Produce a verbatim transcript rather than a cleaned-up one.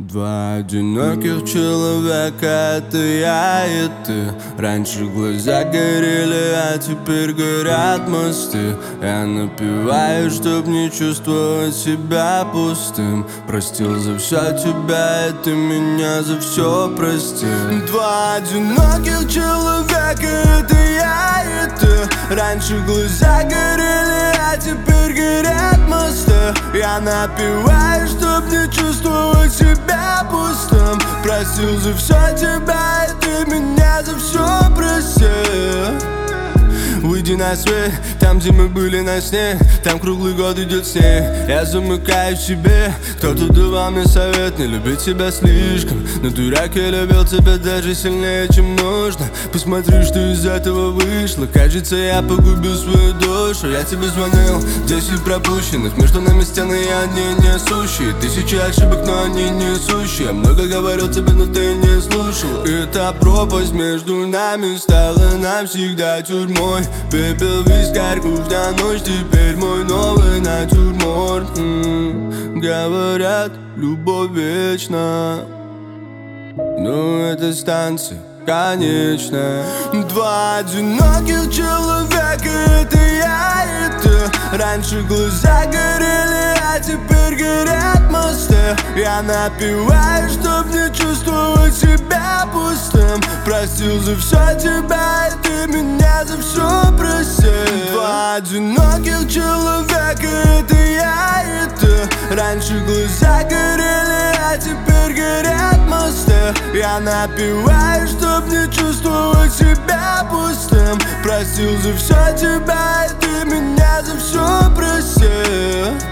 Два одиноких человека, это я и ты. Раньше глаза горели, а теперь горят мосты. Я напеваю, чтоб не чувствовать себя пустым. Простил за все тебя, и ты меня за все прости. Два одиноких человека, это я и ты. Раньше глаза горели, а теперь горят мосты. Я напеваю, чтоб не чувствовать себя пустым. Простил за все тебя, и ты меня за все прости. Выйди на свет, там, где мы были на сне. Там круглый год идет снег. Я замыкаю в себе. Кто-то давал мне совет не любить себя слишком. Но дурак, я любил тебя даже сильнее, чем нужно. Посмотри, что из этого вышло. Кажется, я погубил свою душу. Я тебе звонил, десять пропущенных. Между нами стены, и они несущие. Тысячи ошибок, но они несущие. Много говорил тебе, но ты не слушал. Эта пропасть между нами стала навсегда тюрьмой. Пепел, вискарь, кухня, ночь, теперь мой новый натюрморт. М-м, Говорят, любовь вечна, но эта станция конечная. Два одиноких человека, это я и ты. Раньше глаза горели, а теперь горят мосты. Я напеваю, чтоб не чувствовать себя пустым. Простил за все тебя, и ты меня за все прости. Два одиноких человека, это я и ты. Раньше глаза горели, а теперь горят мосты. Я напеваю, чтоб не чувствовать себя пустым. Простил за все тебя, и ты меня за все прости.